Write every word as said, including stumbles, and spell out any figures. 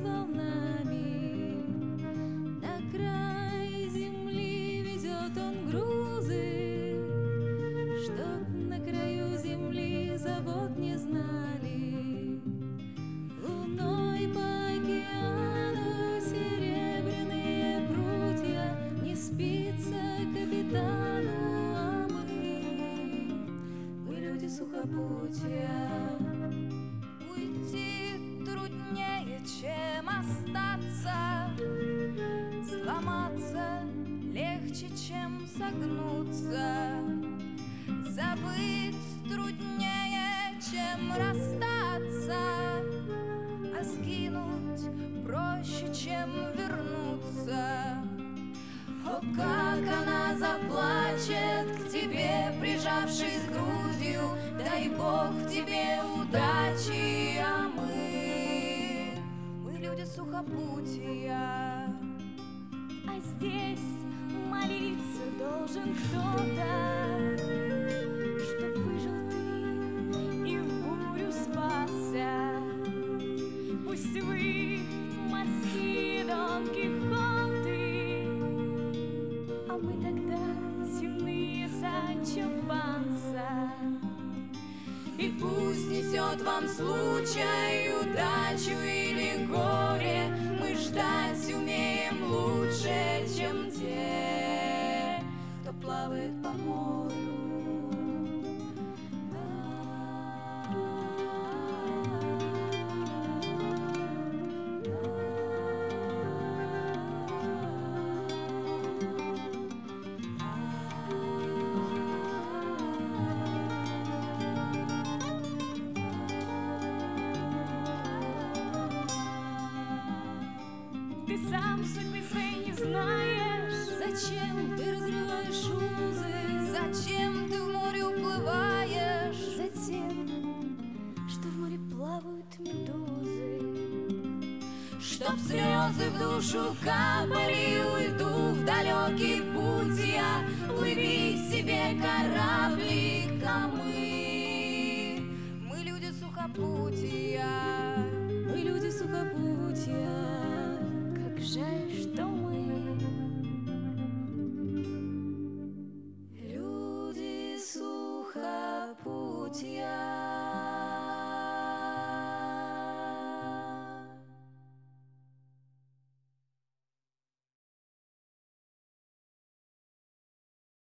волнами. На край земли везет он грузы, чтоб на краю земли забот не знали. Луной по океану серебряные прутья, не спится капитану, а мы, мы люди сухопутья. Уйти труднее, чем остаться, сломаться легче, чем согнуться, забыть труднее, чем расстаться, а сгинуть проще, чем вернуться. О, как она заплачет к тебе, прижавшись грудью, дай Бог тебе удачи, а мы, мы люди сухопутья. А здесь молиться должен кто-то, чтоб выжил ты и в бурю спасся. Пусть вы морские Дон Кихоты, а мы тогда земные Санчо Панса. И пусть несет вам случай, удачу или горе, мы ждать умеем лучше, чем те, кто плавает по морю. Ты сам судьбы своей не знаешь. Зачем ты разрываешь узы? Зачем ты в море уплываешь? Затем, что в море плавают медузы. Чтоб слезы в душу капали, уйду в далекий путь я. Плыви себе кораблик, а мы, мы люди сухопутья. Мы люди сухопутья, как жаль.